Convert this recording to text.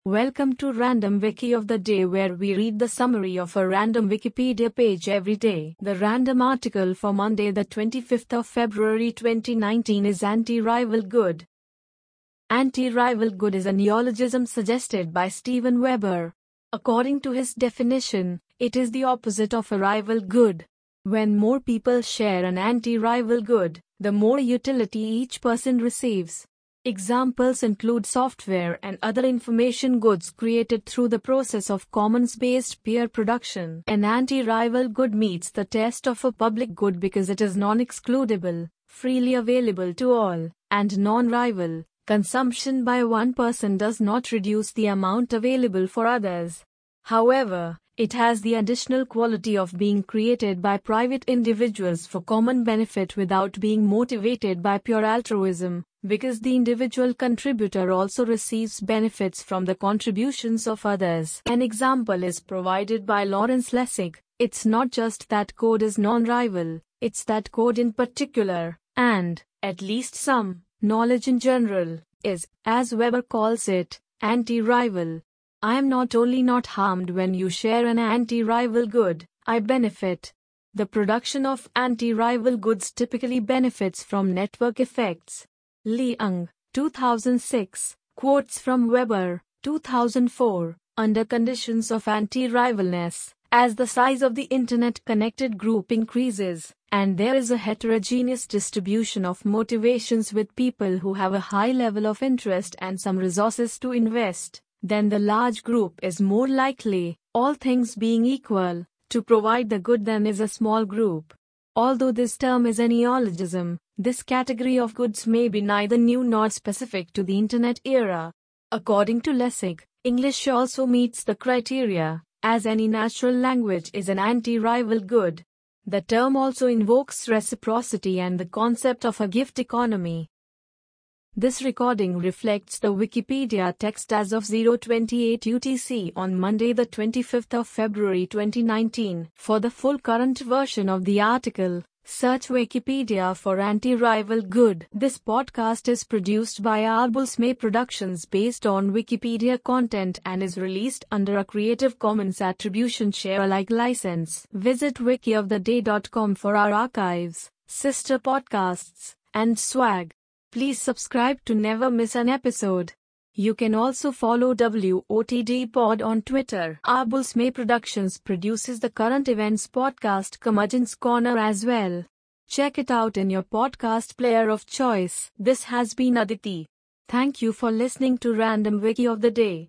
Welcome to Random Wiki of the Day, where we read the summary of a random Wikipedia page every day. The random article for Monday, the 25th of February 2019 is Anti-Rival Good. Anti-rival good is a neologism suggested by Steven Weber. According to his definition, it is the opposite of a rival good. When more people share an anti-rival good, the more utility each person receives. Examples include software and other information goods created through the process of commons-based peer production. An anti-rival good meets the test of a public good because it is non-excludable, freely available to all, and non-rival. Consumption by one person does not reduce the amount available for others. However, it has the additional quality of being created by private individuals for common benefit without being motivated by pure altruism, because the individual contributor also receives benefits from the contributions of others. An example is provided by Lawrence Lessig. It's not just that code is non-rival, it's that code in particular, and, at least some, knowledge in general, is, as Weber calls it, anti-rival. I am not only not harmed when you share an anti-rival good, I benefit. The production of anti-rival goods typically benefits from network effects. Leung, 2006, quotes from Weber, 2004, under conditions of anti-rivalness, as the size of the internet-connected group increases, and there is a heterogeneous distribution of motivations with people who have a high level of interest and some resources to invest, then the large group is more likely, all things being equal, to provide the good than is a small group. Although this term is a neologism, this category of goods may be neither new nor specific to the Internet era. According to Lessig, English also meets the criteria, as any natural language is an anti-rival good. The term also invokes reciprocity and the concept of a gift economy. This recording reflects the Wikipedia text as of 0:28 UTC on Monday, the 25th of February 2019. For the full current version of the article, search Wikipedia for anti-rival good. This podcast is produced by Arbulsme Productions based on Wikipedia content and is released under a Creative Commons Attribution Share Alike license. Visit wikioftheday.com for our archives, sister podcasts, and swag. Please subscribe to never miss an episode. You can also follow WOTD Pod on Twitter. Arbulsme Productions produces the current events podcast Curmudgeon's Corner as well. Check it out in your podcast player of choice. This has been Aditi. Thank you for listening to Random Wiki of the Day.